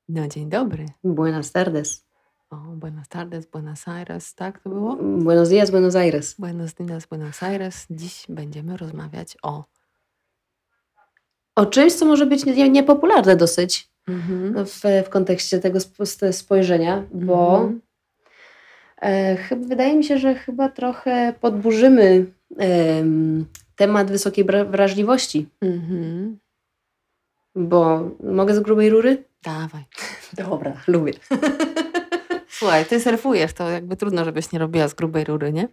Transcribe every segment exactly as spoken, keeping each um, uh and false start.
No, dzień dobry. Buenas tardes. O, buenas tardes, Buenos Aires, tak to było? Buenos días, Buenos Aires. Buenos días, Buenos Aires. Dziś będziemy rozmawiać o... O czymś, co może być nie- niepopularne dosyć Mhm. w, w kontekście tego sp- spojrzenia, bo Mhm. e, chyba, wydaje mi się, że chyba trochę podburzymy em, temat wysokiej bra- wrażliwości. Mhm. Bo mogę z grubej rury? Dawaj. Dobra, lubię. Słuchaj, ty surfujesz, to jakby trudno, żebyś nie robiła z grubej rury, nie?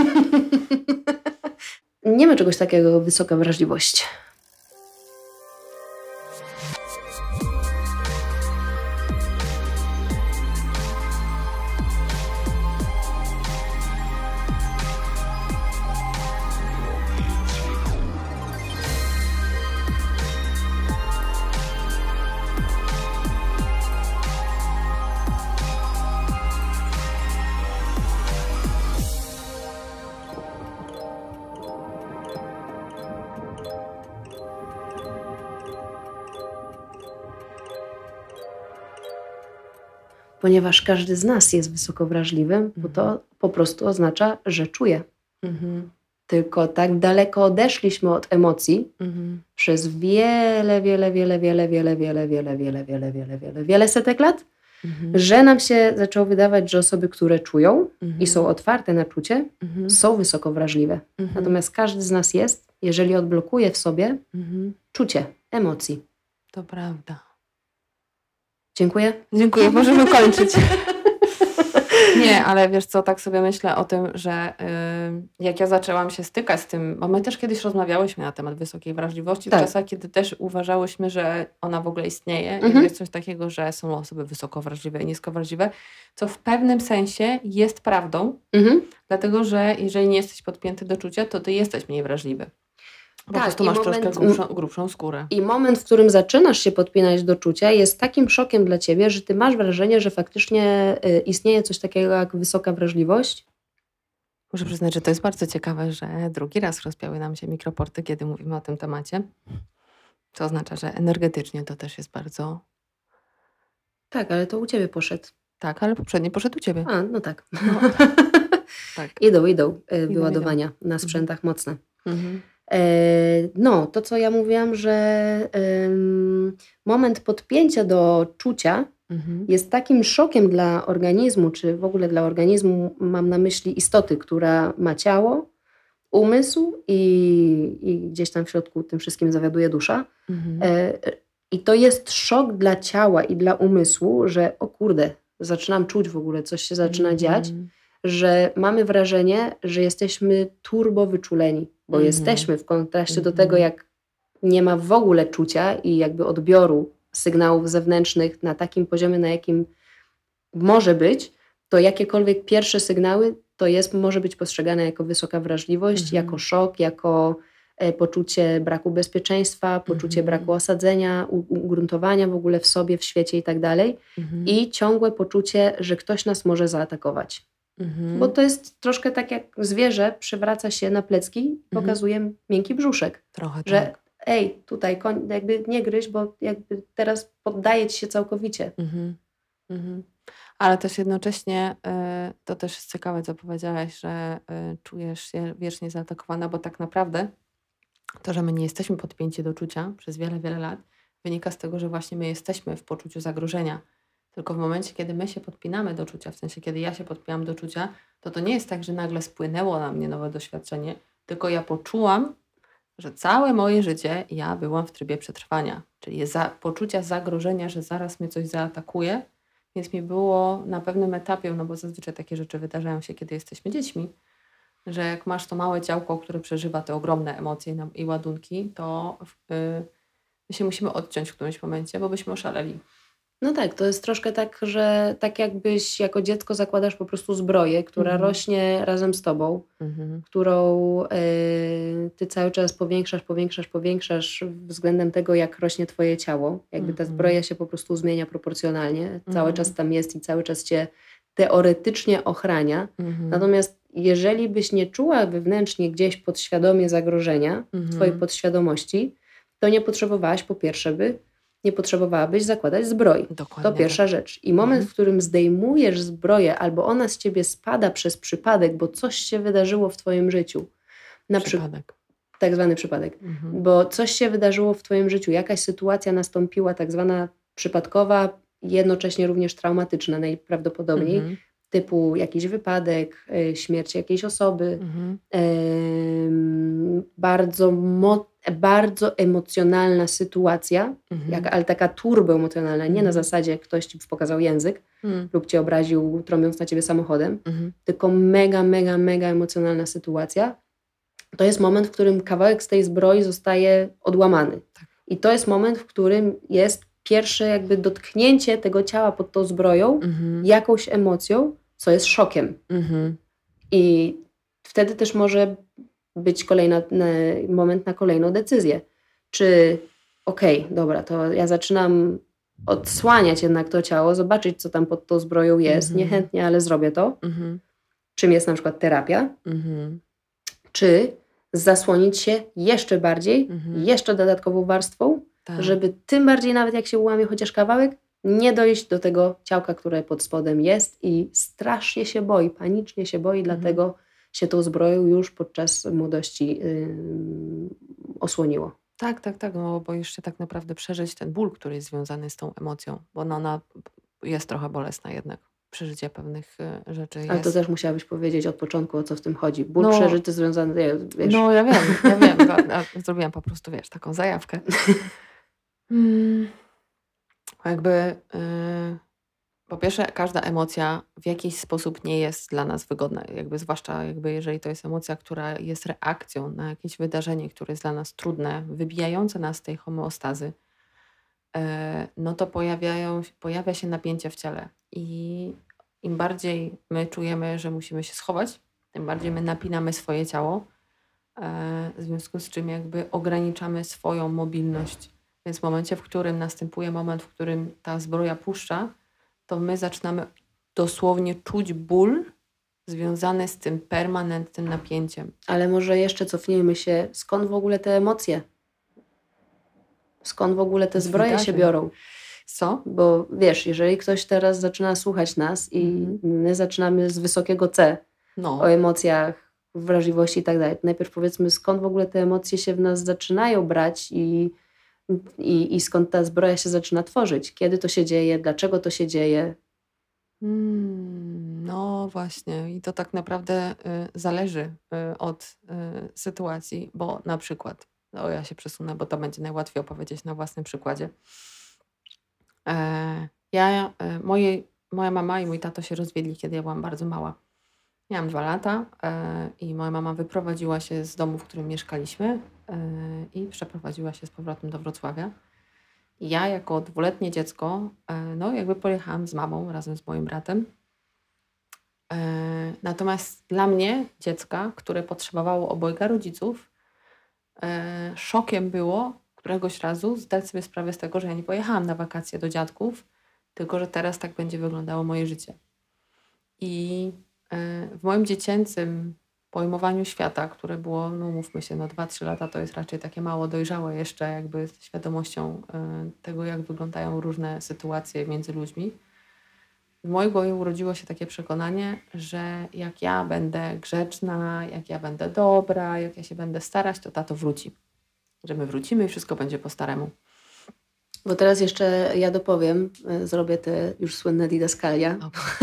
Nie ma czegoś takiego jak wysoka wrażliwość. Ponieważ każdy z nas jest wysoko wrażliwym, bo to po prostu oznacza, że czuje. Mhm. Tylko tak daleko odeszliśmy od emocji Mhm. przez wiele, wiele, wiele, wiele, wiele, wiele, wiele, wiele, wiele, wiele, wiele, wiele setek lat, Mhm. że nam się zaczęło wydawać, że osoby, które czują Mhm. i są otwarte na czucie, Mhm. są wysoko wrażliwe. Mhm. Natomiast każdy z nas jest, jeżeli odblokuje w sobie Mhm. czucie emocji. To prawda. Dziękuję. Dziękuję, możemy kończyć. Nie, ale wiesz co, tak sobie myślę o tym, że y, jak ja zaczęłam się stykać z tym, bo my też kiedyś rozmawiałyśmy na temat wysokiej wrażliwości, Tak. w czasach, kiedy też uważałyśmy, że ona w ogóle istnieje, Mhm. i że jest coś takiego, że są osoby wysoko wrażliwe i nisko wrażliwe, co w pewnym sensie jest prawdą, Mhm. dlatego że jeżeli nie jesteś podpięty do czucia, to ty jesteś mniej wrażliwy. Po Tak, prostu i masz moment- troszkę grubszą, grubszą skórę. I moment, w którym zaczynasz się podpinać do czucia, jest takim szokiem dla ciebie, że ty masz wrażenie, że faktycznie y, istnieje coś takiego jak wysoka wrażliwość. Muszę przyznać, że to jest bardzo ciekawe, że drugi raz rozpiały nam się mikroporty, kiedy mówimy o tym temacie. To oznacza, że energetycznie to też jest bardzo... Tak, ale to u ciebie poszedł. Tak, ale poprzedni poszedł u ciebie. A, no tak. No, tak. Idą, idą y, wyładowania idą. na sprzętach mocne. Mhm. E, no, to co ja mówiłam, że em, moment podpięcia do czucia Mhm. jest takim szokiem dla organizmu, czy w ogóle dla organizmu mam na myśli istoty, która ma ciało, umysł i, i gdzieś tam w środku tym wszystkim zawiaduje dusza. Mhm. E, I to jest szok dla ciała i dla umysłu, że o kurde, zaczynam czuć w ogóle, coś się zaczyna Mhm. dziać, że mamy wrażenie, że jesteśmy turbo wyczuleni, bo Mhm. jesteśmy w kontraście do Mhm. tego, jak nie ma w ogóle czucia i jakby odbioru sygnałów zewnętrznych na takim poziomie, na jakim może być, to jakiekolwiek pierwsze sygnały to jest, może być postrzegane jako wysoka wrażliwość, Mhm. jako szok, jako e, poczucie braku bezpieczeństwa, poczucie Mhm. braku osadzenia, u- ugruntowania w ogóle w sobie, w świecie i tak dalej. Mhm. I ciągłe poczucie, że ktoś nas może zaatakować. Mhm. Bo to jest troszkę tak, jak zwierzę przewraca się na plecki i pokazuje miękki brzuszek. Trochę Że tak. ej, tutaj koń, jakby nie gryź, bo jakby teraz poddaję ci się całkowicie. Mhm. Mhm. Ale też jednocześnie y, to też jest ciekawe, co powiedziałaś, że y, czujesz się wiecznie zaatakowana, bo tak naprawdę to, że my nie jesteśmy podpięci do czucia przez wiele, wiele lat, wynika z tego, że właśnie my jesteśmy w poczuciu zagrożenia. Tylko w momencie, kiedy my się podpinamy do czucia, w sensie, kiedy ja się podpinam do czucia, to to nie jest tak, że nagle spłynęło na mnie nowe doświadczenie, tylko ja poczułam, że całe moje życie ja byłam w trybie przetrwania, czyli za, poczucia zagrożenia, że zaraz mnie coś zaatakuje, więc mi było na pewnym etapie, no bo zazwyczaj takie rzeczy wydarzają się, kiedy jesteśmy dziećmi, że jak masz to małe ciałko, które przeżywa te ogromne emocje na- i ładunki, to y, my się musimy odciąć w którymś momencie, bo byśmy oszaleli. No tak, to jest troszkę tak, że tak jakbyś jako dziecko zakładasz po prostu zbroję, która Mhm. rośnie razem z tobą, Mhm. którą y, ty cały czas powiększasz, powiększasz, powiększasz względem tego, jak rośnie twoje ciało. Jakby ta Mhm. zbroja się po prostu zmienia proporcjonalnie. Cały Mhm. czas tam jest i cały czas cię teoretycznie ochrania. Mhm. Natomiast jeżeli byś nie czuła wewnętrznie gdzieś podświadomie zagrożenia w Mhm. twojej podświadomości, to nie potrzebowałaś po pierwsze by nie potrzebowałabyś zakładać zbroi. Dokładnie To pierwsza tak. rzecz. I moment, Mhm. w którym zdejmujesz zbroję albo ona z ciebie spada przez przypadek, bo coś się wydarzyło w twoim życiu. Na przy... Przypadek. Tak zwany przypadek. Mhm. Bo coś się wydarzyło w twoim życiu, jakaś sytuacja nastąpiła tak zwana przypadkowa, jednocześnie również traumatyczna najprawdopodobniej, Mhm. typu jakiś wypadek, y, śmierć jakiejś osoby, Mhm. em, bardzo, mo- bardzo emocjonalna sytuacja, Mhm. jak, ale taka turboemocjonalna, nie na Mhm. zasadzie ktoś ci pokazał język Mhm. lub cię obraził, trąbiąc na ciebie samochodem, Mhm. tylko mega, mega, mega emocjonalna sytuacja. To jest moment, w którym kawałek z tej zbroi zostaje odłamany. Tak. I to jest moment, w którym jest pierwsze jakby dotknięcie tego ciała pod tą zbroją Mhm. jakąś emocją, co jest szokiem. Mhm. I wtedy też może być kolejny moment na kolejną decyzję. Czy okej, okay, dobra, to ja zaczynam odsłaniać jednak to ciało, zobaczyć, co tam pod tą zbroją jest. Mhm. Niechętnie, ale zrobię to. Mhm. Czym jest na przykład terapia. Mhm. Czy zasłonić się jeszcze bardziej, Mhm. jeszcze dodatkową warstwą, Tak. żeby tym bardziej, nawet jak się ułamie chociaż kawałek, nie dojść do tego ciałka, które pod spodem jest i strasznie się boi, panicznie się boi, Mhm. dlatego się tą zbroją już podczas młodości yy, osłoniło. Tak, tak, tak, no boisz się tak naprawdę przeżyć ten ból, który jest związany z tą emocją, bo no ona jest trochę bolesna jednak. Przeżycie pewnych y, rzeczy Ale to jest. też musiałabyś powiedzieć od początku, o co w tym chodzi. Ból No, przeżyty związany, wiesz. no ja wiem, ja wiem. za- a Zrobiłam po prostu, wiesz, taką zajawkę. Mm, jakby y, po pierwsze, każda emocja w jakiś sposób nie jest dla nas wygodna, jakby zwłaszcza jakby jeżeli to jest emocja, która jest reakcją na jakieś wydarzenie, które jest dla nas trudne, wybijające nas z tej homeostazy, e, no to pojawiają, pojawia się napięcie w ciele i im bardziej my czujemy, że musimy się schować, tym bardziej my napinamy swoje ciało, e, w związku z czym jakby ograniczamy swoją mobilność. Więc w momencie, w którym następuje moment, w którym ta zbroja puszcza, to my zaczynamy dosłownie czuć ból związany z tym permanentnym napięciem. Ale może jeszcze cofnijmy się, skąd w ogóle te emocje? Skąd w ogóle te Z zbroje się wydarzeń. biorą? Co? Bo wiesz, jeżeli ktoś teraz zaczyna słuchać nas i Mhm. my zaczynamy z wysokiego C, No. o emocjach, wrażliwości i tak dalej, najpierw powiedzmy, skąd w ogóle te emocje się w nas zaczynają brać i, i, i skąd ta zbroja się zaczyna tworzyć? Kiedy to się dzieje? Dlaczego to się dzieje? Mm, no właśnie. I to tak naprawdę y, zależy y, od y, sytuacji, bo na przykład, o ja się przesunę, bo to będzie najłatwiej opowiedzieć na własnym przykładzie. E, ja, e, moje, moja mama i mój tato się rozwiedli, kiedy ja byłam bardzo mała. Miałam dwa lata e, i moja mama wyprowadziła się z domu, w którym mieszkaliśmy e, i przeprowadziła się z powrotem do Wrocławia. I ja jako dwuletnie dziecko, e, no jakby pojechałam z mamą razem z moim bratem. E, natomiast dla mnie, dziecka, które potrzebowało obojga rodziców, e, szokiem było któregoś razu zdać sobie sprawę z tego, że ja nie pojechałam na wakacje do dziadków, tylko że teraz tak będzie wyglądało moje życie. I e, w moim dziecięcym pojmowaniu świata, które było, no mówmy się, no dwa trzy lata to jest raczej takie mało dojrzałe jeszcze jakby z świadomością e, tego, jak wyglądają różne sytuacje między ludźmi. W mojej głowie urodziło się takie przekonanie, że jak ja będę grzeczna, jak ja będę dobra, jak ja się będę starać, to tato wróci. Że my wrócimy i wszystko będzie po staremu. Bo teraz jeszcze ja dopowiem, y, zrobię te już słynne didaskalia,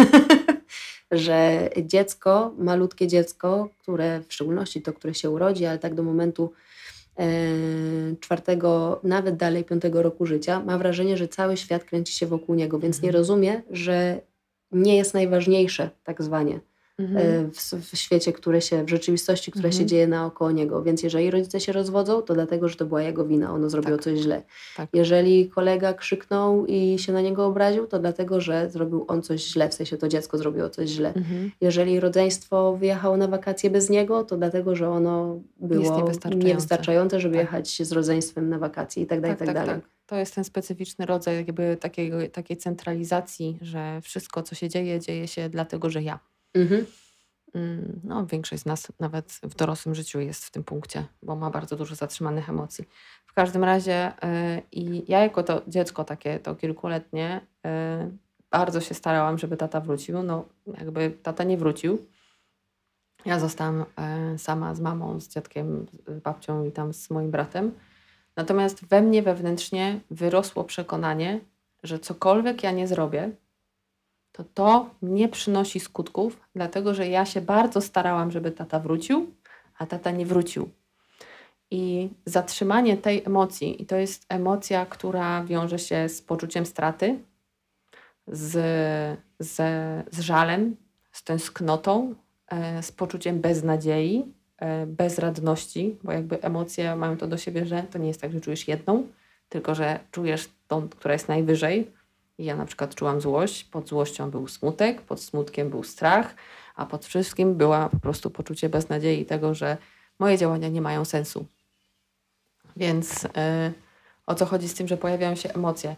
że dziecko, malutkie dziecko, które w szczególności to, które się urodzi, ale tak do momentu e, czwartego, nawet dalej piątego roku życia, ma wrażenie, że cały świat kręci się wokół niego, więc Mhm. nie rozumie, że nie jest najważniejsze, tak zwanie, Mhm. e, w, w świecie, które się, w rzeczywistości, która się Mhm. dzieje naokoło niego. Więc jeżeli rodzice się rozwodzą, to dlatego, że to była jego wina, ono zrobiło Tak. coś źle. Tak. Jeżeli kolega krzyknął i się na niego obraził, to dlatego, że zrobił on coś źle, w sensie to dziecko zrobiło coś źle. Mhm. Jeżeli rodzeństwo wyjechało na wakacje bez niego, to dlatego, że ono było Jest niewystarczające. niewystarczające, żeby Tak. jechać z rodzeństwem na wakacje i tak dalej, Tak, i tak tak, dalej. tak. To jest ten specyficzny rodzaj jakby takiego, takiej centralizacji, że wszystko, co się dzieje, dzieje się dlatego, że ja. Mhm. mm, no, większość z nas nawet w dorosłym życiu jest w tym punkcie, bo ma bardzo dużo zatrzymanych emocji. W każdym razie y, i ja jako to dziecko takie to kilkuletnie y, bardzo się starałam, żeby tata wrócił. No jakby tata nie wrócił. Ja zostałam y, sama z mamą, z dziadkiem, z babcią i tam z moim bratem. Natomiast we mnie wewnętrznie wyrosło przekonanie, że cokolwiek ja nie zrobię, to to nie przynosi skutków, dlatego że ja się bardzo starałam, żeby tata wrócił, a tata nie wrócił. I zatrzymanie tej emocji, i to jest emocja, która wiąże się z poczuciem straty, z, z, z żalem, z tęsknotą, e, z poczuciem beznadziei, e, bezradności, bo jakby emocje mają to do siebie, że to nie jest tak, że czujesz jedną, tylko że czujesz tą, która jest najwyżej. I ja na przykład czułam złość, pod złością był smutek, pod smutkiem był strach, a pod wszystkim była po prostu poczucie beznadziei tego, że moje działania nie mają sensu. Więc yy, o co chodzi z tym, że pojawiają się emocje?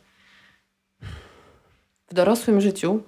W dorosłym życiu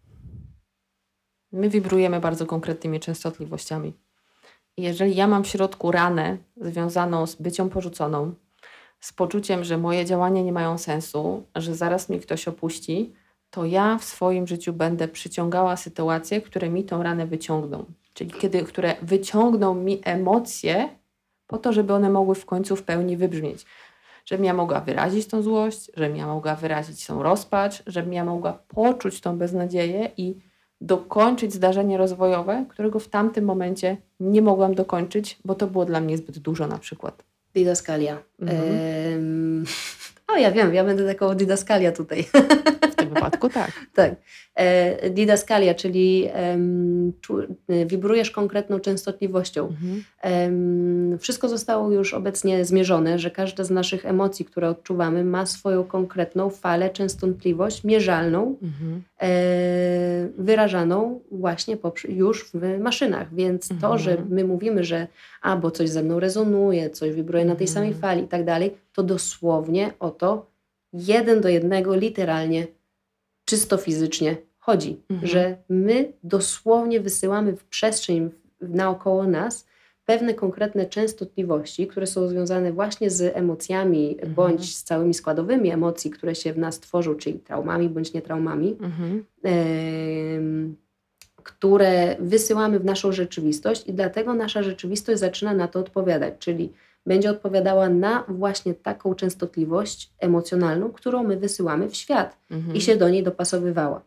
my wibrujemy bardzo konkretnymi częstotliwościami. I jeżeli ja mam w środku ranę związaną z byciem porzuconą, z poczuciem, że moje działania nie mają sensu, że zaraz mnie ktoś opuści, to ja w swoim życiu będę przyciągała sytuacje, które mi tą ranę wyciągną. Czyli kiedy, które wyciągną mi emocje po to, żeby one mogły w końcu w pełni wybrzmieć. Żebym ja mogła wyrazić tą złość, żebym ja mogła wyrazić tą rozpacz, żebym ja mogła poczuć tą beznadzieję i dokończyć zdarzenie rozwojowe, którego w tamtym momencie nie mogłam dokończyć, bo to było dla mnie zbyt dużo na przykład. Didaskalia. Mhm. Ehm, o, ja wiem, ja będę taką didaskalia tutaj. W tym wypadku tak. Tak. E, didaskalia, czyli em, czu, wibrujesz konkretną częstotliwością. Mhm. Em, wszystko zostało już obecnie zmierzone, że każda z naszych emocji, które odczuwamy, ma swoją konkretną falę, częstotliwość mierzalną, Mhm. e, wyrażaną właśnie poprze- już w maszynach. Więc Mhm. to, że my mówimy, że a, bo coś ze mną rezonuje, coś wibruje na tej Mhm. samej fali i tak dalej, to dosłownie o to jeden do jednego, literalnie, czysto fizycznie chodzi. Mhm. Że my dosłownie wysyłamy w przestrzeń w- naokoło nas pewne konkretne częstotliwości, które są związane właśnie z emocjami, Mhm. bądź z całymi składowymi emocji, które się w nas tworzą, czyli traumami bądź nietraumami, Mhm. em, które wysyłamy w naszą rzeczywistość i dlatego nasza rzeczywistość zaczyna na to odpowiadać, czyli będzie odpowiadała na właśnie taką częstotliwość emocjonalną, którą my wysyłamy w świat Mhm. i się do niej dopasowywała.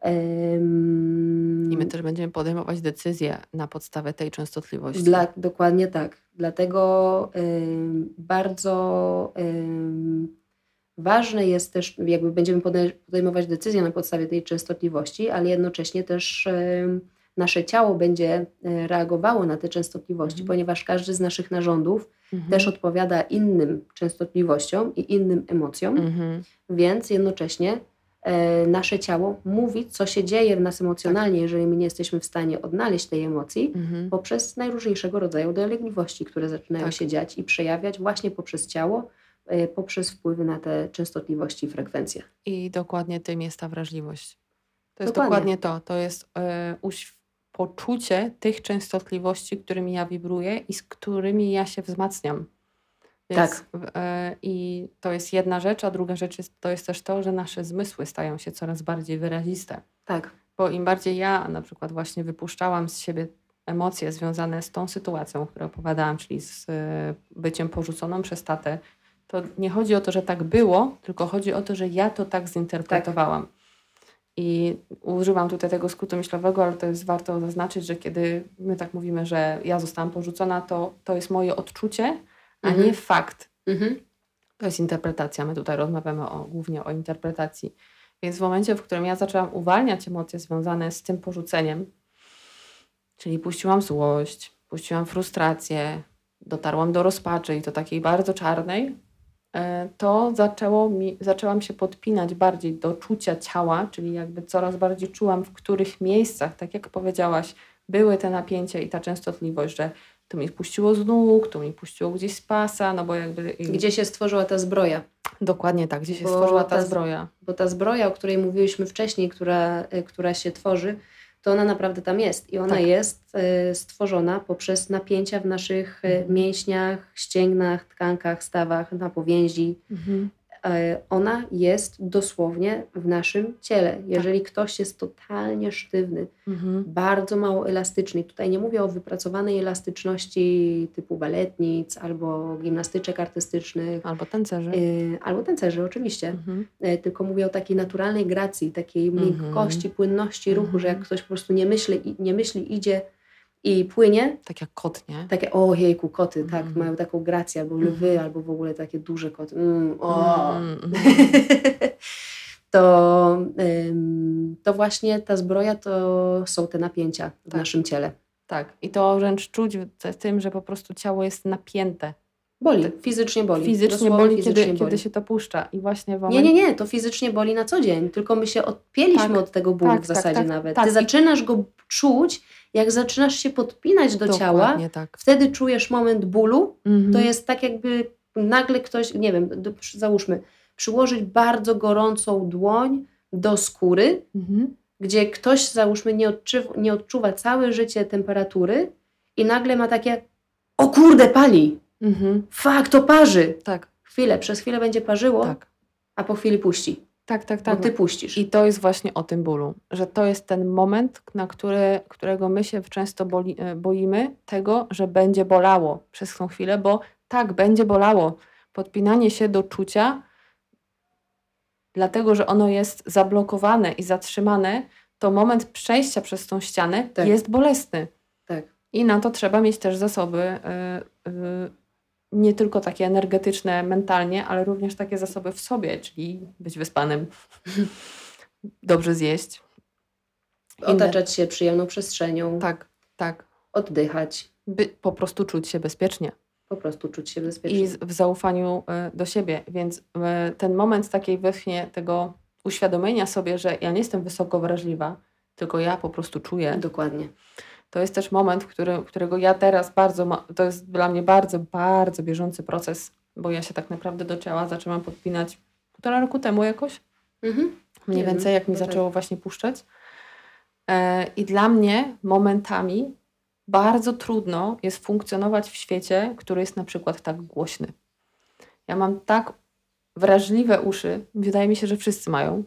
Em, I my też będziemy podejmować decyzje na podstawie tej częstotliwości. Dla, dokładnie tak. Dlatego ym, bardzo ym, ważne jest też, jakby będziemy podej- podejmować decyzje na podstawie tej częstotliwości, ale jednocześnie też ym, nasze ciało będzie y, reagowało na te częstotliwości, Mhm. ponieważ każdy z naszych narządów Mhm. też odpowiada innym częstotliwościom i innym emocjom, Mhm. więc jednocześnie e, nasze ciało mówi, co się dzieje w nas emocjonalnie, jeżeli my nie jesteśmy w stanie odnaleźć tej emocji, Mhm. poprzez najróżniejszego rodzaju dolegliwości, które zaczynają Tak. się dziać i przejawiać właśnie poprzez ciało, e, poprzez wpływy na te częstotliwości i frekwencje. I dokładnie tym jest ta wrażliwość. To jest Dokładnie. dokładnie to. To jest e, uś- poczucie tych częstotliwości, którymi ja wibruję i z którymi ja się wzmacniam. Więc, Tak. w- e, I to jest jedna rzecz, a druga rzecz jest, to jest też to, że nasze zmysły stają się coraz bardziej wyraziste. Tak. Bo im bardziej ja na przykład właśnie wypuszczałam z siebie emocje związane z tą sytuacją, o której opowiadałam, czyli z e, byciem porzuconą przez tatę, to nie chodzi o to, że tak było, tylko chodzi o to, że ja to tak zinterpretowałam. I używam tutaj tego skrótu myślowego, ale to jest warto zaznaczyć, że kiedy my tak mówimy, że ja zostałam porzucona, to to jest moje odczucie, a Mhm. nie fakt. Mhm. To jest interpretacja. My tutaj rozmawiamy o, głównie o interpretacji. Więc w momencie, w którym ja zaczęłam uwalniać emocje związane z tym porzuceniem, czyli puściłam złość, puściłam frustrację, dotarłam do rozpaczy i to takiej bardzo czarnej, e, to zaczęło mi, zaczęłam się podpinać bardziej do czucia ciała, czyli jakby coraz bardziej czułam, w których miejscach, tak jak powiedziałaś, były te napięcia i ta częstotliwość, że to mi puściło z nóg, to mi puściło gdzieś z pasa, no bo jakby... Gdzie się stworzyła ta zbroja? Dokładnie tak, gdzie się Bo stworzyła ta ta z- zbroja. Bo ta zbroja, o której mówiłyśmy wcześniej, która, y, która się tworzy, to ona naprawdę tam jest. I ona Tak. jest y, stworzona poprzez napięcia w naszych y, Mhm. mięśniach, ścięgnach, tkankach, stawach, na powięzi. Mhm. Y, ona jest dosłownie w naszym ciele. Jeżeli ktoś jest totalnie sztywny, Mhm. bardzo mało elastyczny, tutaj nie mówię o wypracowanej elastyczności typu baletnic albo gimnastyczek artystycznych, Albo tancerzy. y, albo tancerzy oczywiście, Mhm. y, tylko mówię o takiej naturalnej gracji, takiej Mhm. miękkości, płynności ruchu, Mhm. że jak ktoś po prostu nie myśli, nie myśli, idzie i płynie, Tak jak kot, nie? takie o jejku, koty, tak, Mhm. mają taką grację, albo lwy, Mhm. albo w ogóle takie duże koty. Mm, o. Mhm. to, ym, to właśnie ta zbroja to są te napięcia w Tak. naszym ciele. Tak. I to wręcz czuć w tym, że po prostu ciało jest napięte. Boli, fizycznie boli. Fizycznie Dosłownie boli, fizycznie kiedy, boli. kiedy się to puszcza. I właśnie w Nie, moment... nie, nie, to fizycznie boli na co dzień, tylko my się odpięliśmy Tak, od tego bólu tak, w tak, zasadzie tak, nawet. tak. Ty I- zaczynasz go czuć, jak zaczynasz się podpinać do ciała, Dokładnie tak. wtedy czujesz moment bólu. Mhm. To jest tak jakby nagle ktoś, nie wiem, do, przy- załóżmy, przyłożyć bardzo gorącą dłoń do skóry, Mhm. gdzie ktoś, załóżmy, nie, odczuwa, nie odczuwa całe życie temperatury i nagle ma takie, o kurde, pali, Mhm. fakt, to parzy. Tak, Chwilę, przez chwilę będzie parzyło, tak. a po chwili puści, Tak, tak, bo tak. ty puścisz. I to jest właśnie o tym bólu, że to jest ten moment, na który, którego my się często boli, e, boimy, tego, że będzie bolało przez tą chwilę, bo tak, będzie bolało. Podpinanie się do czucia, dlatego, że ono jest zablokowane i zatrzymane, to moment przejścia przez tą ścianę Tak. jest bolesny. Tak. I na to trzeba mieć też zasoby, y, y, nie tylko takie energetyczne, mentalnie, ale również takie zasoby w sobie, czyli być wyspanym, dobrze zjeść. Inne- Otaczać się przyjemną przestrzenią, Tak, tak. oddychać, By po prostu czuć się bezpiecznie po prostu czuć się bezpiecznie. i z, w zaufaniu y, do siebie. Więc y, ten moment takiej właśnie tego uświadomienia sobie, że ja nie jestem wysoko wrażliwa, tylko ja po prostu czuję. Dokładnie. To jest też moment, który, którego ja teraz bardzo, ma, to jest dla mnie bardzo, bardzo bieżący proces, bo ja się tak naprawdę do ciała zaczęłam podpinać półtora roku temu jakoś, Mhm. mniej Nie wiem, więcej jak mi no tak. zaczęło właśnie puszczać. E, I dla mnie momentami bardzo trudno jest funkcjonować w świecie, który jest na przykład tak głośny. Ja mam tak wrażliwe uszy, wydaje mi się, że wszyscy mają,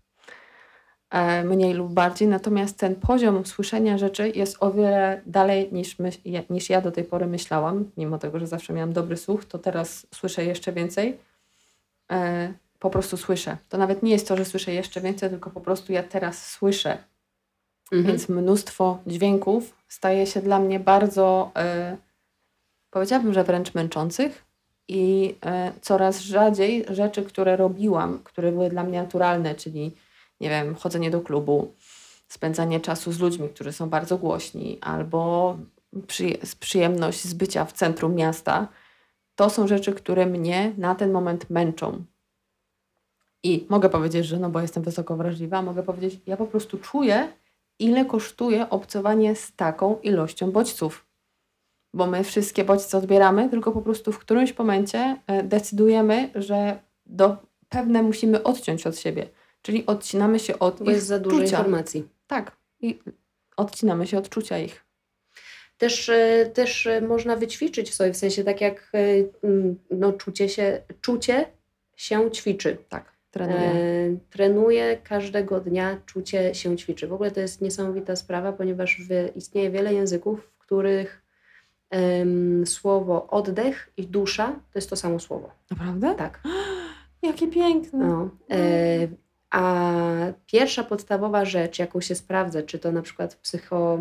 e, mniej lub bardziej, natomiast ten poziom słyszenia rzeczy jest o wiele dalej niż, my, ja- niż ja do tej pory myślałam, mimo tego, że zawsze miałam dobry słuch, to teraz słyszę jeszcze więcej. E, po prostu słyszę. To nawet nie jest to, że słyszę jeszcze więcej, tylko po prostu ja teraz słyszę. Mhm. Więc mnóstwo dźwięków staje się dla mnie bardzo, e, powiedziałabym, że wręcz męczących i e, coraz rzadziej rzeczy, które robiłam, które były dla mnie naturalne, czyli nie wiem, chodzenie do klubu, spędzanie czasu z ludźmi, którzy są bardzo głośni, albo przyje- przyjemność z bycia w centrum miasta, to są rzeczy, które mnie na ten moment męczą. I mogę powiedzieć, że no bo jestem wysoko wrażliwa, mogę powiedzieć, ja po prostu czuję, ile kosztuje obcowanie z taką ilością bodźców. Bo my wszystkie bodźce odbieramy, tylko po prostu w którymś momencie e, decydujemy, że do, pewne musimy odciąć od siebie. Czyli odcinamy się od Bo ich jest za dużo czucia. informacji. Tak. I odcinamy się od czucia ich. Też, e, też e, można wyćwiczyć w sobie, w sensie tak jak e, mm, no, czucie, się, czucie się ćwiczy. Tak. Trenuję. E, trenuję każdego dnia, czucie się ćwiczy. W ogóle to jest niesamowita sprawa, ponieważ w, istnieje wiele języków, w których em, słowo oddech i dusza to jest to samo słowo. Naprawdę? Tak. Jakie piękne. No. E, a pierwsza podstawowa rzecz, jaką się sprawdza, czy to na przykład w psycho...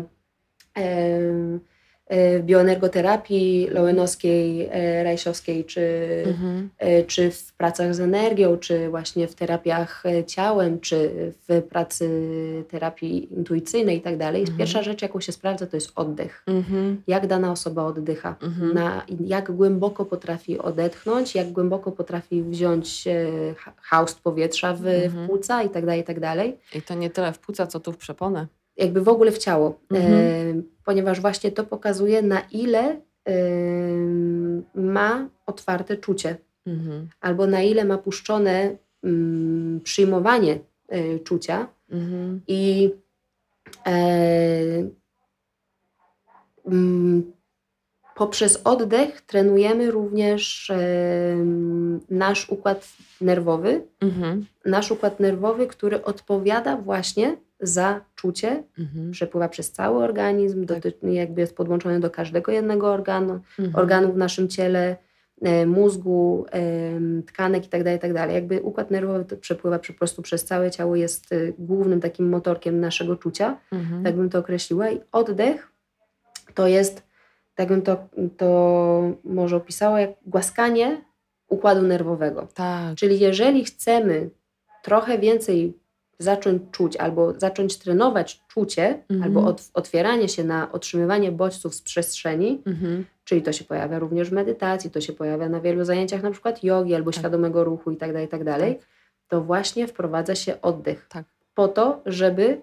em, e, w bioenergoterapii lowenowskiej, e, rajsiowskiej, czy, Mhm. e, czy w pracach z energią, czy właśnie w terapiach e, ciałem, czy w pracy terapii intuicyjnej i tak dalej. Mhm. Pierwsza rzecz, jaką się sprawdza, to jest oddech. Mhm. Jak dana osoba oddycha, Mhm. na, jak głęboko potrafi odetchnąć, jak głęboko potrafi wziąć e, ha- haust powietrza w, Mhm. w płuca i tak dalej, i tak dalej. I to nie tyle w płuca, co tu w przeponę. Jakby w ogóle w ciało, Mhm. e, ponieważ właśnie to pokazuje, na ile e, ma otwarte czucie, Mhm. albo na ile ma puszczone mm, przyjmowanie e, czucia Mhm. i E, mm, poprzez oddech trenujemy również e, nasz układ nerwowy. Mhm. Nasz układ nerwowy, który odpowiada właśnie za czucie, Mhm. przepływa przez cały organizm, Tak. doty- jakby jest podłączony do każdego jednego organu, Mhm. organu w naszym ciele, e, mózgu, e, tkanek itd., itd. Jakby układ nerwowy to przepływa po prostu przez całe ciało, jest e, głównym takim motorkiem naszego czucia, Mhm. tak bym to określiła. I oddech to jest, tak bym to, to może opisała, jak głaskanie układu nerwowego. Tak. Czyli jeżeli chcemy trochę więcej zacząć czuć albo zacząć trenować czucie, Mhm. albo od, otwieranie się na otrzymywanie bodźców z przestrzeni, Mhm. czyli to się pojawia również w medytacji, to się pojawia na wielu zajęciach na przykład jogi albo Tak. świadomego ruchu i tak dalej, i tak dalej, Tak. to właśnie wprowadza się oddech. Tak. Po to, żeby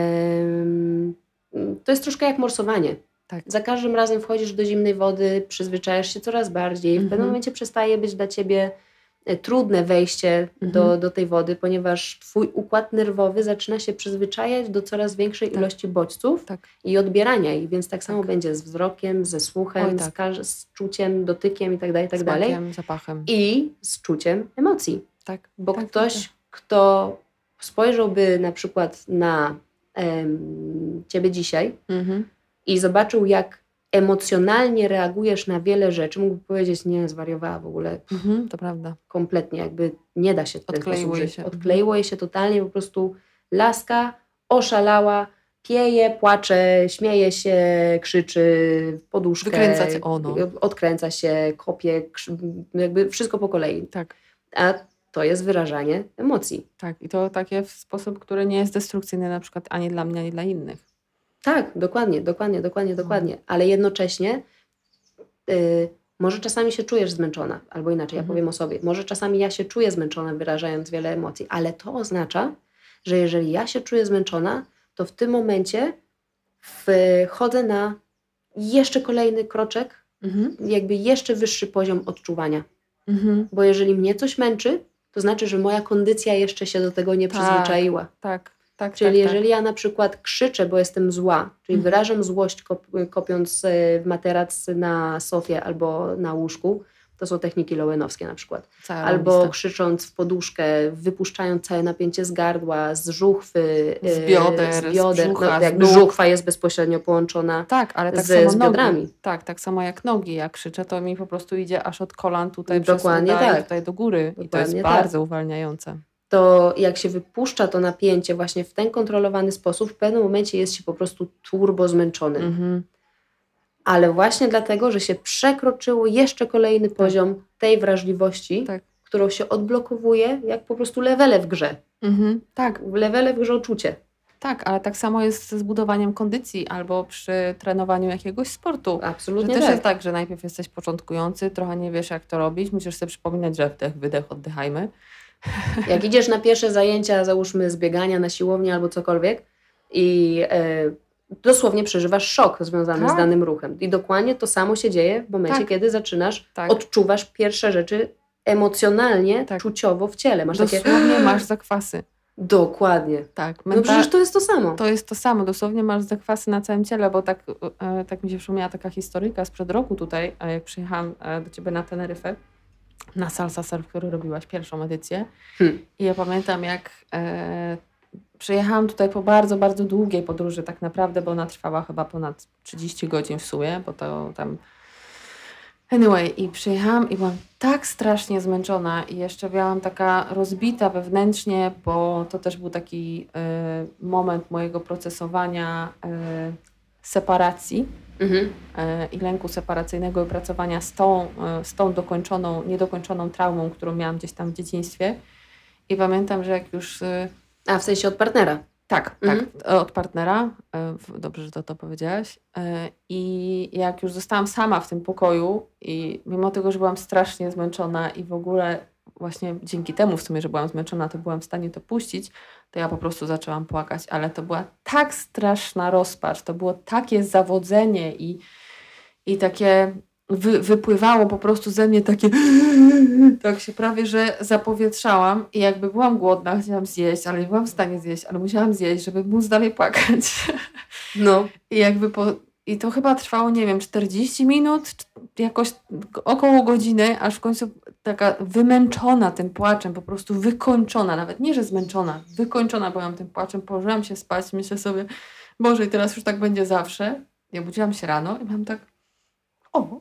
em, to jest troszkę jak morsowanie. Tak. Za każdym razem wchodzisz do zimnej wody, przyzwyczajasz się coraz bardziej. W Mhm. pewnym momencie przestaje być dla ciebie e, trudne wejście Mhm. do, do tej wody, ponieważ twój układ nerwowy zaczyna się przyzwyczajać do coraz większej Tak. ilości bodźców Tak. i odbierania ich, więc tak samo Tak. będzie z wzrokiem, ze słuchem, Oj, tak. z, każ- z czuciem, dotykiem i tak dalej, i tak dalej. Smakiem, zapachem. I z czuciem emocji. Tak. Bo tak, ktoś, tak, kto spojrzałby na przykład na em, ciebie dzisiaj tak. Mhm. i i zobaczył, jak emocjonalnie reagujesz na wiele rzeczy, mógłby powiedzieć, nie, zwariowała w ogóle, Mhm. To prawda. kompletnie, jakby nie da się w ten Odkleiło sposób jej żyć. się. Odkleiło jej się totalnie, po prostu laska, oszalała, pieje, płacze, śmieje się, krzyczy w poduszkę, Wykręca cię, o no. odkręca się, kopie, krzy- jakby wszystko po kolei. Tak. A to jest wyrażanie emocji. Tak. I to takie w sposób, który nie jest destrukcyjny na przykład ani dla mnie, ani dla innych. Tak, dokładnie, dokładnie, dokładnie, No. dokładnie. Ale jednocześnie y, może czasami się czujesz zmęczona, albo inaczej, ja Mhm. powiem o sobie. Może czasami ja się czuję zmęczona, wyrażając wiele emocji, ale to oznacza, że jeżeli ja się czuję zmęczona, to w tym momencie wchodzę na jeszcze kolejny kroczek, Mhm. jakby jeszcze wyższy poziom odczuwania. Mhm. Bo jeżeli mnie coś męczy, to znaczy, że moja kondycja jeszcze się do tego nie Tak. przyzwyczaiła. Tak. Tak. Czyli tak, jeżeli ja na przykład krzyczę, bo jestem zła, czyli Mhm. wyrażam złość kop- kopiąc e, w materac na sofie albo na łóżku, to są techniki lowenowskie na przykład. tak. Cała Albo lista. krzycząc w poduszkę, wypuszczając całe napięcie z gardła, z żuchwy, e, Z bioder, z z bioder. brzucha, No, z jakby nóg. żuchwa jest bezpośrednio połączona. Tak, ale tak z- samo z nogi. biodrami. Tak, tak samo jak nogi. Jak krzyczę, to mi po prostu idzie aż od kolan tutaj przez Dokładnie uda i tak. tutaj do góry. I to jest Dokładnie tak. bardzo uwalniające. To jak się wypuszcza to napięcie właśnie w ten kontrolowany sposób, w pewnym momencie jest się po prostu turbo zmęczonym. Mhm. Ale właśnie dlatego, że się przekroczyło jeszcze kolejny poziom tej wrażliwości, Tak. którą się odblokowuje, jak po prostu levele w grze. Mhm. Tak, Levele w grze o czucie. tak, ale tak samo jest ze zbudowaniem kondycji albo przy trenowaniu jakiegoś sportu. Że Absolutnie też tak. jest tak, że najpierw jesteś początkujący, trochę nie wiesz jak to robić, musisz sobie przypominać, że wdech, wydech, oddychajmy. Jak idziesz na pierwsze zajęcia, załóżmy z biegania na siłowni albo cokolwiek i e, dosłownie przeżywasz szok związany Tak. z danym ruchem. I dokładnie to samo się dzieje w momencie, Tak. kiedy zaczynasz, Tak. odczuwasz pierwsze rzeczy emocjonalnie, Tak. czuciowo w ciele. Masz takie... Dosłownie masz zakwasy. Dokładnie. Tak, No menta- przecież to jest to samo. To jest to samo, dosłownie masz zakwasy na całym ciele, bo tak, e, tak mi się przypomniała taka historyjka sprzed roku tutaj, e, jak przyjechałam e, do Ciebie na Teneryfę, na Salsa Surf, który robiłaś pierwszą edycję. Hmm. I ja pamiętam, jak e, przyjechałam tutaj po bardzo, bardzo długiej podróży tak naprawdę, bo ona trwała chyba ponad trzydzieści godzin w sumie, bo to tam... Anyway, i przyjechałam i byłam tak strasznie zmęczona i jeszcze byłam taka rozbita wewnętrznie, bo to też był taki e, moment mojego procesowania e, separacji Mhm. e, i lęku separacyjnego i pracowania z tą, e, z tą dokończoną, niedokończoną traumą, którą miałam gdzieś tam w dzieciństwie. I pamiętam, że jak już... E, A w sensie od partnera. tak, Mhm. tak, od partnera. e, w- Dobrze, że to, to powiedziałaś. E, I jak już zostałam sama w tym pokoju i mimo tego, że byłam strasznie zmęczona i w ogóle właśnie dzięki temu w sumie, że byłam zmęczona, to byłam w stanie to puścić, to ja po prostu zaczęłam płakać, ale to była tak straszna rozpacz, to było takie zawodzenie i, i takie wy, wypływało po prostu ze mnie takie tak się prawie, że zapowietrzałam i jakby byłam głodna, chciałam zjeść, ale nie byłam w stanie zjeść, ale musiałam zjeść, żeby móc dalej płakać. No. I jakby po, i to chyba trwało, nie wiem, czterdzieści minut, jakoś około godziny, aż w końcu taka wymęczona tym płaczem, po prostu wykończona, nawet nie, że zmęczona, wykończona byłam tym płaczem, położyłam się spać, myślę sobie, Boże, i teraz już tak będzie zawsze. Ja budziłam się rano i miałam tak, o,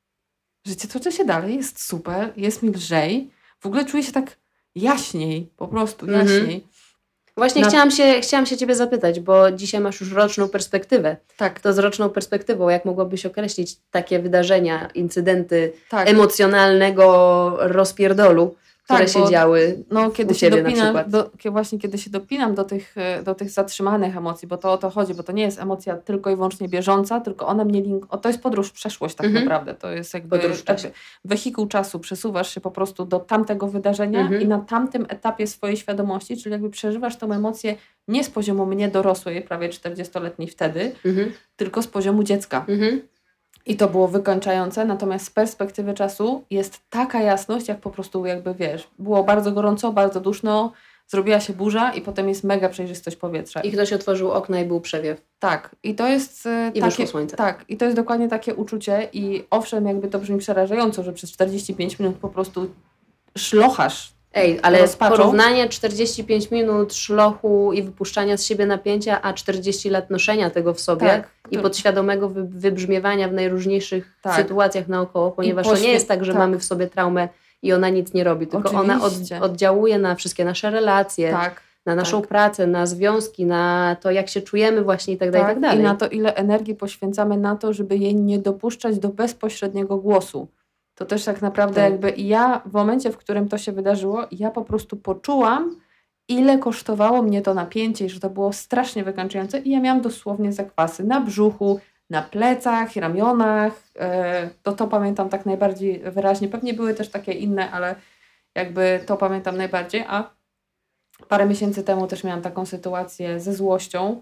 życie toczy się dalej, jest super, jest mi lżej, w ogóle czuję się tak jaśniej, po prostu jaśniej. Mhm. Właśnie Na... chciałam, się, chciałam się Ciebie zapytać, bo dzisiaj masz już roczną perspektywę. Tak. To z roczną perspektywą, jak mogłabyś określić takie wydarzenia, incydenty tak. emocjonalnego rozpierdolu, które tak, się bo, działy no, kiedy u się Ciebie dopinam, na przykład? Do, właśnie kiedy się dopinam do tych, do tych zatrzymanych emocji, bo to o to chodzi, bo to nie jest emocja tylko i wyłącznie bieżąca, tylko ona mnie link... O, to jest podróż w przeszłość tak mhm. naprawdę. To jest jakby, podróż w czasie. Wehikuł czasu. Przesuwasz się po prostu do tamtego wydarzenia mhm. i na tamtym etapie swojej świadomości, czyli jakby przeżywasz tą emocję nie z poziomu mnie dorosłej, prawie czterdziestoletniej wtedy, mhm. tylko z poziomu dziecka. Mhm. I to było wykończające, natomiast z perspektywy czasu jest taka jasność, jak po prostu jakby, wiesz, było bardzo gorąco, bardzo duszno, zrobiła się burza i potem jest mega przejrzystość powietrza. I ktoś otworzył okna i był przewiew. Tak. I to jest I takie, wyszło słońce. Tak. I to jest dokładnie takie uczucie i owszem, jakby to brzmi przerażająco, że przez czterdzieści pięć minut po prostu szlochasz. Ej, ale rozpaczą. Porównanie czterdzieści pięć minut szlochu i wypuszczania z siebie napięcia, a czterdzieści lat noszenia tego w sobie tak, i to... podświadomego wy, wybrzmiewania w najróżniejszych tak. sytuacjach naokoło, ponieważ poświe... to nie jest tak, że tak. mamy w sobie traumę i ona nic nie robi, tylko Oczywiście. ona od, oddziałuje na wszystkie nasze relacje, tak. na naszą tak. pracę, na związki, na to, jak się czujemy właśnie i tak dalej, tak, i tak dalej. I na to, ile energii poświęcamy na to, żeby jej nie dopuszczać do bezpośredniego głosu. To też tak naprawdę tak. jakby ja w momencie, w którym to się wydarzyło, ja po prostu poczułam, ile kosztowało mnie to napięcie i że to było strasznie wykańczające i ja miałam dosłownie zakwasy na brzuchu, na plecach, ramionach. To to pamiętam tak najbardziej wyraźnie. Pewnie były też takie inne, ale jakby to pamiętam najbardziej. A parę miesięcy temu też miałam taką sytuację ze złością,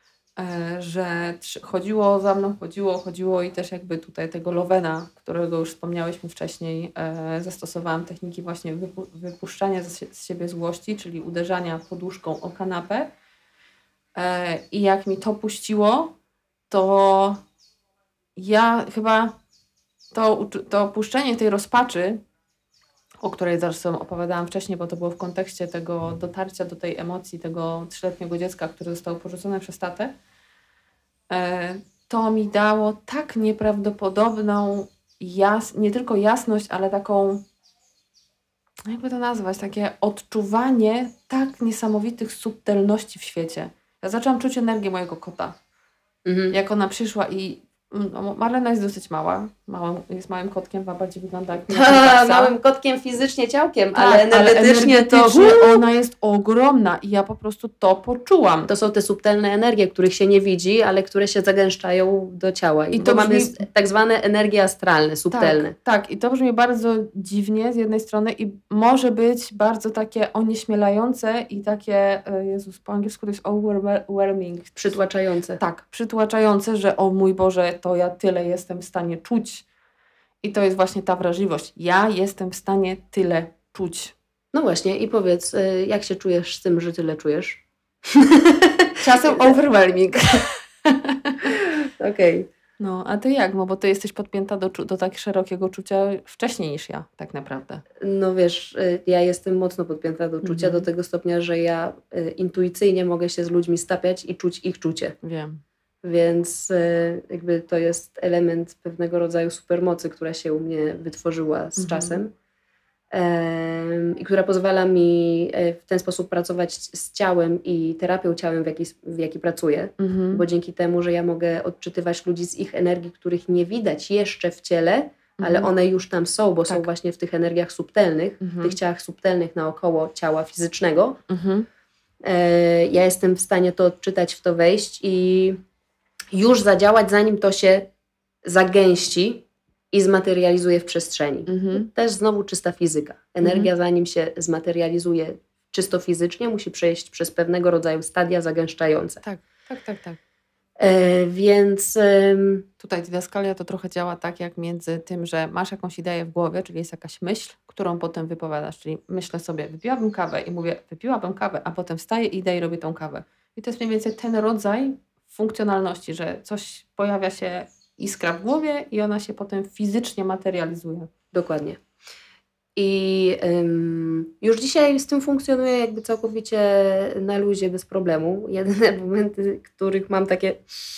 że chodziło za mną, chodziło, chodziło i też jakby tutaj tego Lovena, którego już wspomniałyśmy wcześniej, zastosowałam techniki właśnie wypu- wypuszczania z siebie złości, czyli uderzania poduszką o kanapę i jak mi to puściło, to ja chyba to, to opuszczenie tej rozpaczy, o której zresztą opowiadałam wcześniej, bo to było w kontekście tego dotarcia do tej emocji tego trzyletniego dziecka, które zostało porzucone przez tatę, to mi dało tak nieprawdopodobną jas- nie tylko jasność, ale taką, jakby to nazwać, takie odczuwanie tak niesamowitych subtelności w świecie. Ja zaczęłam czuć energię mojego kota. Mhm. Jak ona przyszła i no, Marlena jest dosyć mała, małym, jest małym kotkiem, a bardziej wygląda jak ha, małym kotkiem fizycznie, ciałkiem, tak, ale energetycznie, ale energetycznie to ona jest ogromna i ja po prostu to poczułam. To są te subtelne energie, których się nie widzi, ale które się zagęszczają do ciała. I, I to brzmi... mamy tak zwane energie astralne, subtelne. Tak, tak, i to brzmi bardzo dziwnie z jednej strony i może być bardzo takie onieśmielające i takie, Jezus, po angielsku to jest overwhelming. Przytłaczające. Tak, przytłaczające, że o mój Boże, to ja tyle jestem w stanie czuć. I to jest właśnie ta wrażliwość. Ja jestem w stanie tyle czuć. No właśnie i powiedz, jak się czujesz z tym, że tyle czujesz? Czasem overwhelming. Okej. Okay. No, a ty jak? No bo ty jesteś podpięta do, do tak szerokiego czucia wcześniej niż ja, tak naprawdę. No wiesz, ja jestem mocno podpięta do czucia, mm-hmm. do tego stopnia, że ja intuicyjnie mogę się z ludźmi stapiać i czuć ich czucie. Wiem. Więc jakby to jest element pewnego rodzaju supermocy, która się u mnie wytworzyła z mm-hmm. czasem um, i która pozwala mi w ten sposób pracować z ciałem i terapią ciałem, w jaki, w jaki pracuję, mm-hmm. bo dzięki temu, że ja mogę odczytywać ludzi z ich energii, których nie widać jeszcze w ciele, mm-hmm. ale one już tam są, bo tak. są właśnie w tych energiach subtelnych, mm-hmm. w tych ciałach subtelnych naokoło ciała fizycznego. Mm-hmm. E, ja jestem w stanie to odczytać, w to wejść i już zadziałać, zanim to się zagęści i zmaterializuje w przestrzeni. Mhm. Też znowu czysta fizyka. Energia, mhm. zanim się zmaterializuje czysto fizycznie, musi przejść przez pewnego rodzaju stadia zagęszczające. Tak, tak, tak, tak. E, więc em, Tutaj didaskalia to trochę działa tak, jak między tym, że masz jakąś ideę w głowie, czyli jest jakaś myśl, którą potem wypowiadasz, czyli myślę sobie, wypiłabym kawę i mówię, wypiłabym kawę, a potem wstaję, idę i robię tą kawę. I to jest mniej więcej ten rodzaj funkcjonalności, że coś pojawia się, iskra w głowie i ona się potem fizycznie materializuje. dokładnie. I ym, już dzisiaj z tym funkcjonuję jakby całkowicie na luzie, bez problemu. Jedyne momenty, w których mam takie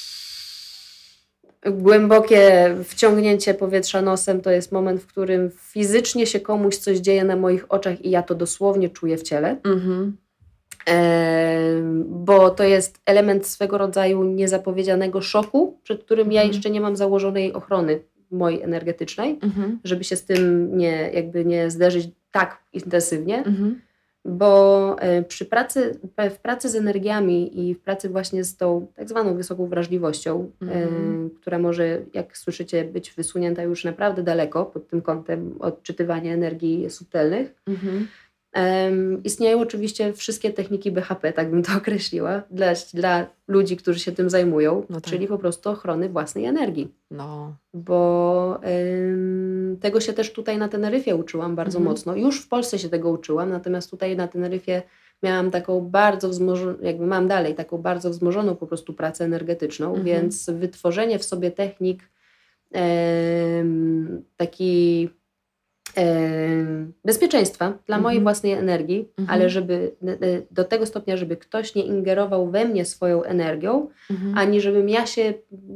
głębokie wciągnięcie powietrza nosem, to jest moment, w którym fizycznie się komuś coś dzieje na moich oczach i ja to dosłownie czuję w ciele. Mhm. Em, bo to jest element swego rodzaju niezapowiedzianego szoku, przed którym ja Mhm. jeszcze nie mam założonej ochrony mojej energetycznej, Mhm. żeby się z tym nie, jakby nie zderzyć tak intensywnie, Mhm. bo e, przy pracy, w pracy z energiami i w pracy właśnie z tą tak zwaną wysoką wrażliwością, Mhm. e, która może, jak słyszycie, być wysunięta już naprawdę daleko pod tym kątem odczytywania energii subtelnych, Mhm. Um, istnieją oczywiście wszystkie techniki B H P, tak bym to określiła, dla, dla ludzi, którzy się tym zajmują, No tak. czyli po prostu ochrony własnej energii. No. Bo um, tego się też tutaj na Teneryfie uczyłam bardzo Mhm. mocno. Już w Polsce się tego uczyłam, natomiast tutaj na Teneryfie miałam taką bardzo wzmożoną, jakby mam dalej taką bardzo wzmożoną po prostu pracę energetyczną, Mhm. więc wytworzenie w sobie technik um, taki bezpieczeństwa dla mojej Mhm. własnej energii, Mhm. ale żeby do tego stopnia, żeby ktoś nie ingerował we mnie swoją energią, Mhm. ani żebym ja się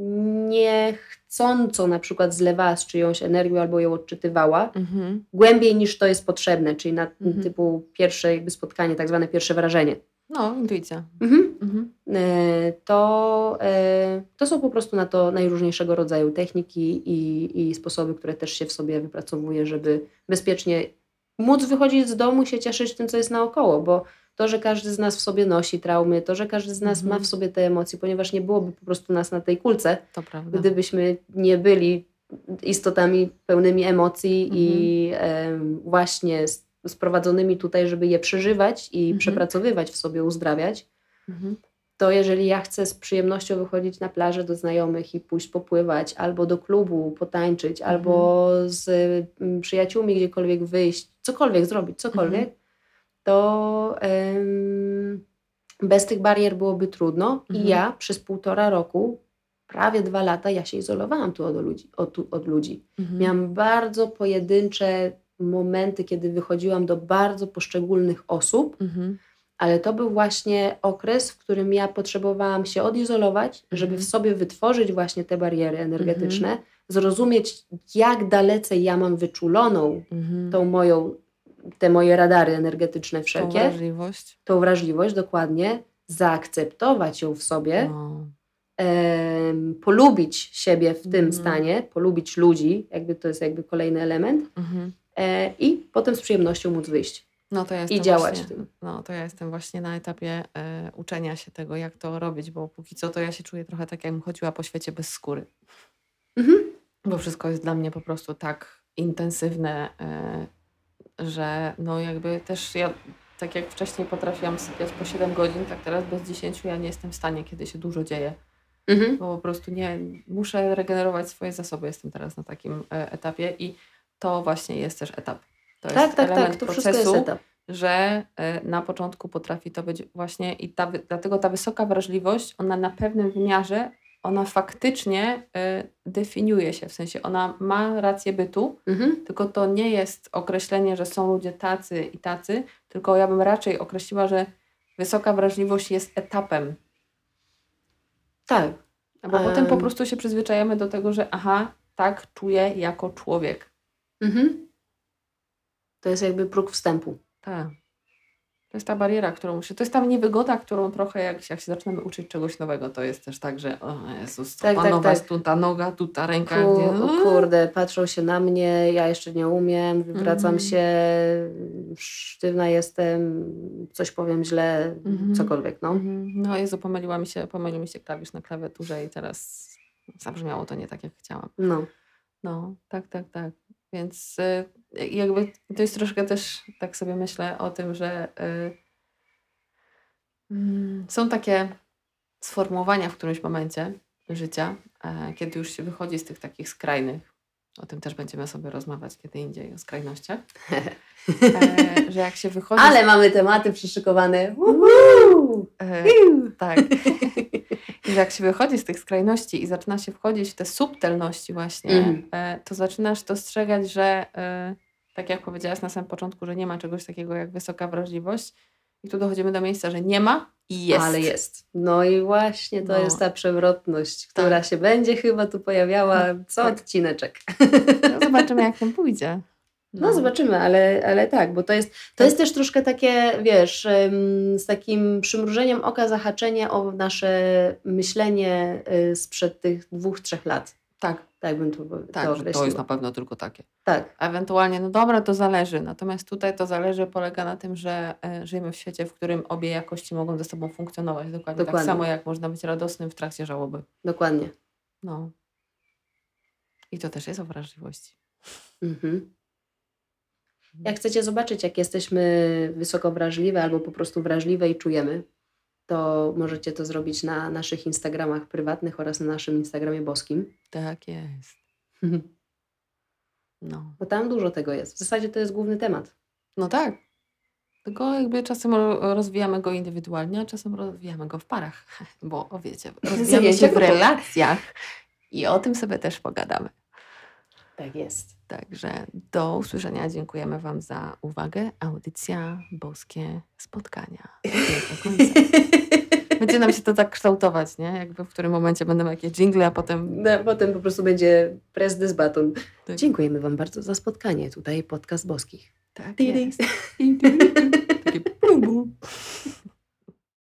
niechcąco na przykład zlewała z czyjąś energią albo ją odczytywała Mhm. głębiej niż to jest potrzebne, czyli na Mhm. typu pierwsze jakby spotkanie, tak zwane pierwsze wrażenie. No, intuicja. Mhm. Mhm. E, To, e, to są po prostu na to najróżniejszego rodzaju techniki i, i sposoby, które też się w sobie wypracowuje, żeby bezpiecznie móc wychodzić z domu, się cieszyć tym, co jest naokoło, bo to, że każdy z nas w sobie nosi traumy, to, że każdy z nas ma Mhm. w sobie te emocje, ponieważ nie byłoby po prostu nas na tej kulce, To prawda. gdybyśmy nie byli istotami pełnymi emocji Mhm. i em, właśnie s- sprowadzonymi tutaj, żeby je przeżywać i Mhm. przepracowywać w sobie, uzdrawiać, Mhm. to jeżeli ja chcę z przyjemnością wychodzić na plażę do znajomych i pójść popływać, albo do klubu potańczyć, Mhm. albo z mm, przyjaciółmi gdziekolwiek wyjść, cokolwiek zrobić, cokolwiek, Mhm. to em, bez tych barier byłoby trudno. I Mhm. ja przez półtora roku, prawie dwa lata, ja się izolowałam tu od ludzi. Od, od ludzi. Mhm. Miałam bardzo pojedyncze momenty, kiedy wychodziłam do bardzo poszczególnych osób, Mhm. ale to był właśnie okres, w którym ja potrzebowałam się odizolować, żeby Mhm. w sobie wytworzyć właśnie te bariery energetyczne, Mhm. zrozumieć, jak dalece ja mam wyczuloną Mhm. tą moją, te moje radary energetyczne Tą wszelkie, wrażliwość. tą wrażliwość dokładnie, zaakceptować ją w sobie, No. em, polubić siebie w tym Mhm. stanie, polubić ludzi, jakby to jest jakby kolejny element, Mhm. e, i potem z przyjemnością móc wyjść No to ja i jestem działać właśnie, w tym. no to ja jestem właśnie na etapie e, uczenia się tego, jak to robić, bo póki co to ja się czuję trochę tak, jakbym chodziła po świecie bez skóry. Mhm. Bo wszystko jest dla mnie po prostu tak intensywne, e, że no jakby też ja, tak jak wcześniej potrafiłam sypiać po siedem godzin, tak teraz bez dziesięć ja nie jestem w stanie, kiedy się dużo dzieje. Mhm. Bo po prostu nie, muszę regenerować swoje zasoby, jestem teraz na takim e, etapie i to właśnie jest też etap. To Tak, jest tak, element tak, to wszystko procesu, jest etap. że e, na początku potrafi to być właśnie i ta, wy- dlatego ta wysoka wrażliwość, ona na pewnym wymiarze, ona faktycznie e, definiuje się, w sensie ona ma rację bytu, Mhm. tylko to nie jest określenie, że są ludzie tacy i tacy, tylko ja bym raczej określiła, że wysoka wrażliwość jest etapem. Tak. Bo potem po Em, prostu się przyzwyczajamy do tego, że aha, tak czuję jako człowiek. mhm. To jest jakby próg wstępu. Tak. To jest ta bariera, którą muszę... To jest ta niewygoda, którą trochę jak, jak się zaczynamy uczyć czegoś nowego, to jest też tak, że o Jezus, Tak, stopa tak, nowa, tak. tu ta noga, tu ta ręka. Ku, Gdzie... o kurde, patrzą się na mnie, ja jeszcze nie umiem, wywracam Mhm. się, sztywna jestem, coś powiem źle, Mhm. cokolwiek, no. Mhm. No Jezu, pomyliła mi się, pomylił mi się klawisz na klawiaturze i teraz zabrzmiało to nie tak, jak chciałam. No. No, tak, tak, tak. Więc y, jakby to jest troszkę też, tak sobie myślę o tym, że y, mm, są takie sformułowania w którymś momencie życia, e, kiedy już się wychodzi z tych takich skrajnych, o tym też będziemy sobie rozmawiać kiedy indziej, o skrajnościach, e, że jak się wychodzi... Ale z... mamy tematy przyszykowane. Uhu! E, tak. I że jak się wychodzi z tych skrajności i zaczyna się wchodzić w te subtelności właśnie, Mhm. e, to zaczynasz dostrzegać, że e, tak jak powiedziałaś na samym początku, że nie ma czegoś takiego jak wysoka wrażliwość i tu dochodzimy do miejsca, że nie ma i jest. Ale jest. No i właśnie to No. jest ta przewrotność, która Tak. się będzie chyba tu pojawiała co Tak. odcineczek. No, zobaczymy jak tam pójdzie. No zobaczymy, ale, ale tak, bo to jest, to Tak. jest też troszkę takie, wiesz, ym, z takim przymrużeniem oka zahaczenie o nasze myślenie y, sprzed tych dwóch, trzech lat. Tak, Tak bym to, tak, to że określiła. to jest na pewno tylko takie. Tak, A ewentualnie, no dobra, to zależy. Natomiast tutaj to zależy polega na tym, że e, żyjemy w świecie, w którym obie jakości mogą ze sobą funkcjonować. Dokładnie, tak Dokładnie. samo jak można być radosnym w trakcie żałoby. dokładnie. No. I to też jest o wrażliwości. Mhm. Jak chcecie zobaczyć, jak jesteśmy wysoko wrażliwe albo po prostu wrażliwe i czujemy, to możecie to zrobić na naszych Instagramach prywatnych oraz na naszym Instagramie boskim. Tak jest. No. Bo tam dużo tego jest. W zasadzie to jest główny temat. No tak. Tylko jakby czasem ro- rozwijamy go indywidualnie, a czasem rozwijamy go w parach. Bo o wiecie, rozwijamy Zajęcia się w grupowe. relacjach i o tym sobie też pogadamy. Tak jest. Także do usłyszenia. Dziękujemy Wam za uwagę. Audycja Boskie Spotkania. Do końca. Będzie nam się to tak kształtować, nie? Jakby w którym momencie będą jakieś dżingle, a potem... No, potem po prostu będzie press this button. Tak. Dziękujemy Wam bardzo za spotkanie. Tutaj podcast boskich. Tak Ty, ty. jest. Takie bum, bum.